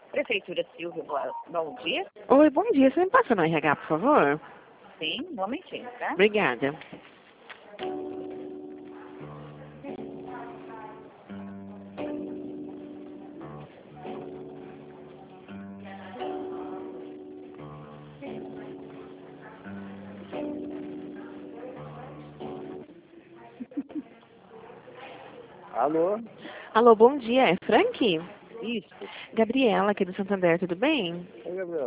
Prefeitura Silvio, bom dia. Oi, bom dia. Você me passa no RH, por favor? Sim, um momentinho, tá? Obrigada. Alô? Alô, bom dia. É Frank? Isso. Gabriela, aqui do Santander, tudo bem? Oi, Gabriel.